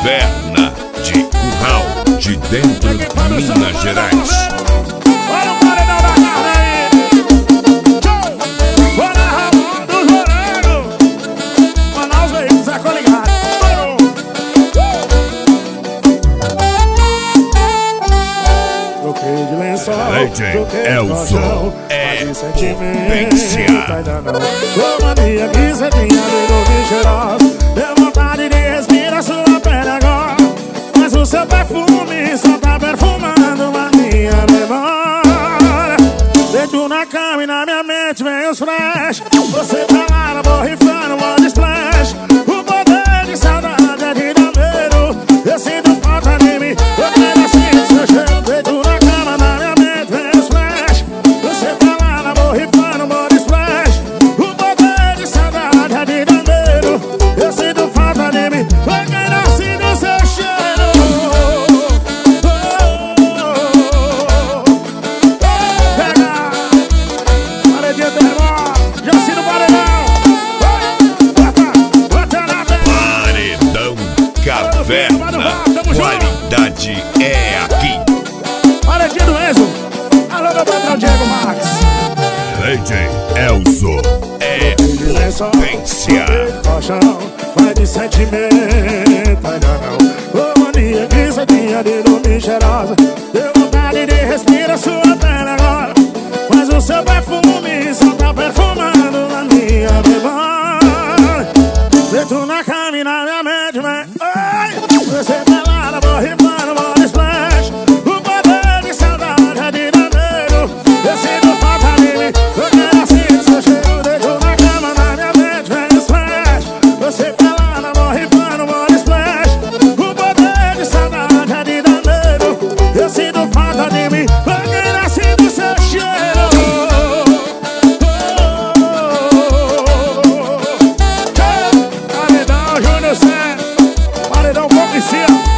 Caverna de Curral, de dentro de Minas Gerais. Olha o paredão da carne aí. Bora, Ramon dos Morangos. Manaus veículos, é coligado. Troquei de lençol, troquei de colchão, mas de sentimento ainda não. Ô mania que cê tinha de ouvir cheirosa, deu vontade de respirar sua pele agora. Mas o seu perfume só tá perfumando a minha memória. Deito na cama e na minha mente vem os flash. Você tá lá na borrifando, body splash. O poder de saudade é de dar medo. Eu sinto falta de mim, eu quero assim seu cheiro. Deito na cama, na minha mente vem os flash. Você tá lá na borrifando, body splash. O poder de saudade é de dar medo. Eu sinto falta de mim, eu quero assim seu cheiro. Caverna, qualidade é aqui. Paredinha do Enzo. Alô, meu patrão Diego Max. DJ Elzo é potência. Vai de sentimento, ainda não. Ô mania que cê tinha de dormir cheirosa. Deu vontade de respirar sua pele agora. Mas o seu perfume só tá perfumando na minha memória. Deito na cama e na minha mente, vem. Você tá lá na borrifando, body splash. O poder de saudade é de dar medo. Eu sinto falta de mim, eu quero assim seu cheiro. Deito na cama, na minha mente, vem os flash. Você tá lá na borrifando, body splash. O poder de saudade é de dar medo. Eu sinto falta de mim, eu quero assim seu cheiro. Paredão Júnior Cé, paredão Policia.